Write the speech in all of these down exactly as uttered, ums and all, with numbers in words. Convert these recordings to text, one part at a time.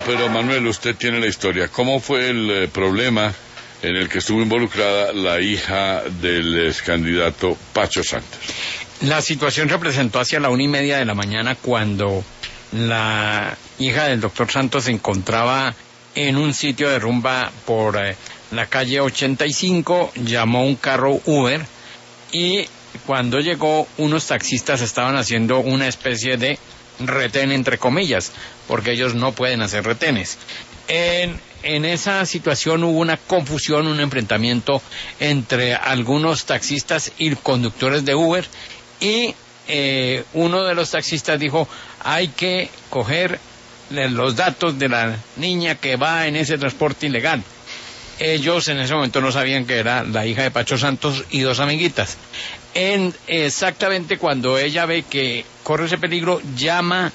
pero Manuel, usted tiene la historia. ¿Cómo fue el eh, problema en el que estuvo involucrada la hija del ex candidato Pacho Santos? La situación se presentó hacia la una y media de la mañana cuando la hija del doctor Santos se encontraba en un sitio de rumba por eh, la calle ochenta y cinco, llamó un carro Uber y cuando llegó unos taxistas estaban haciendo una especie de retén entre comillas, porque ellos no pueden hacer retenes. En, en esa situación hubo una confusión, un enfrentamiento entre algunos taxistas y conductores de Uber y eh, uno de los taxistas dijo hay que coger los datos de la niña que va en ese transporte ilegal. Ellos en ese momento no sabían que era la hija de Pacho Santos y dos amiguitas. En, exactamente cuando ella ve que corre ese peligro, llama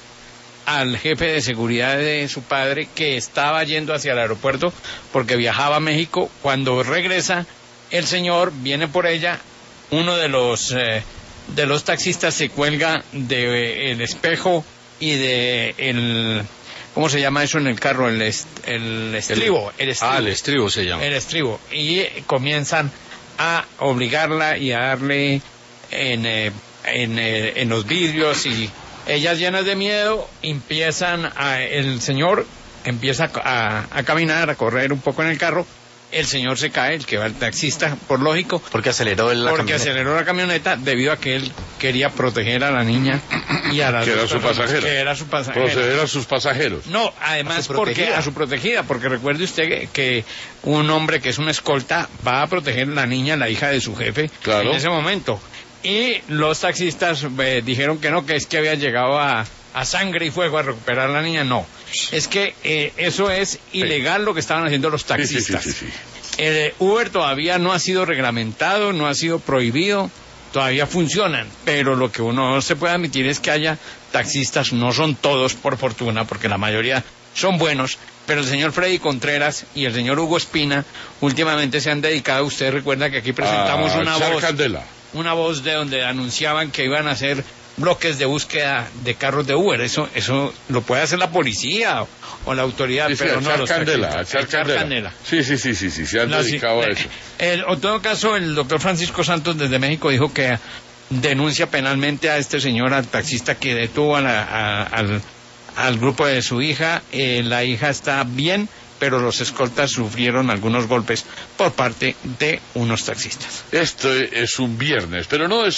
al jefe de seguridad de su padre que estaba yendo hacia el aeropuerto porque viajaba a México. Cuando regresa, el señor viene por ella, uno de los eh, de los taxistas se cuelga del de, espejo y de el ¿cómo se llama eso en el carro? El, est, el estribo. El estribo. Ah, el estribo se llama. El estribo. Y comienzan a obligarla y a darle en, eh, en, eh, en los vidrios y ellas llenas de miedo empiezan a... El señor empieza a, a caminar, a correr un poco en el carro. El señor se cae, el que va el taxista, por lógico. Porque aceleró la Porque camioneta. aceleró la camioneta debido a que él quería proteger a la niña y a las que era su personas, pasajera. Que era su pasajera. Proceder a sus pasajeros. No, además a porque a su protegida, porque recuerde usted que, que un hombre que es una escolta va a proteger a la niña, la hija de su jefe, claro, en ese momento. Y los taxistas eh, dijeron que no, que es que había llegado a, a sangre y fuego a recuperar a la niña. No, es que eh, eso es ilegal sí. Lo que estaban haciendo los taxistas. Sí, sí, sí, sí, sí. El Uber todavía no ha sido reglamentado, no ha sido prohibido, todavía funcionan, pero lo que uno no se puede admitir es que haya taxistas, no son todos por fortuna, porque la mayoría son buenos, pero el señor Freddy Contreras y el señor Hugo Espina últimamente se han dedicado, usted recuerda que aquí presentamos ah, una voz, Candela. una voz de donde anunciaban que iban a hacer bloques de búsqueda de carros de Uber, eso eso lo puede hacer la policía o, o la autoridad, sí, sí, pero no los Candela, taxistas, echar candela. candela. Sí, sí, sí, sí, sí, se han no, dedicado sí, a eso. El, en todo caso, el doctor Francisco Santos desde México dijo que denuncia penalmente a este señor, al taxista que detuvo a la, a, al, al grupo de su hija. Eh, la hija está bien, pero los escoltas sufrieron algunos golpes por parte de unos taxistas. Esto es un viernes, pero no es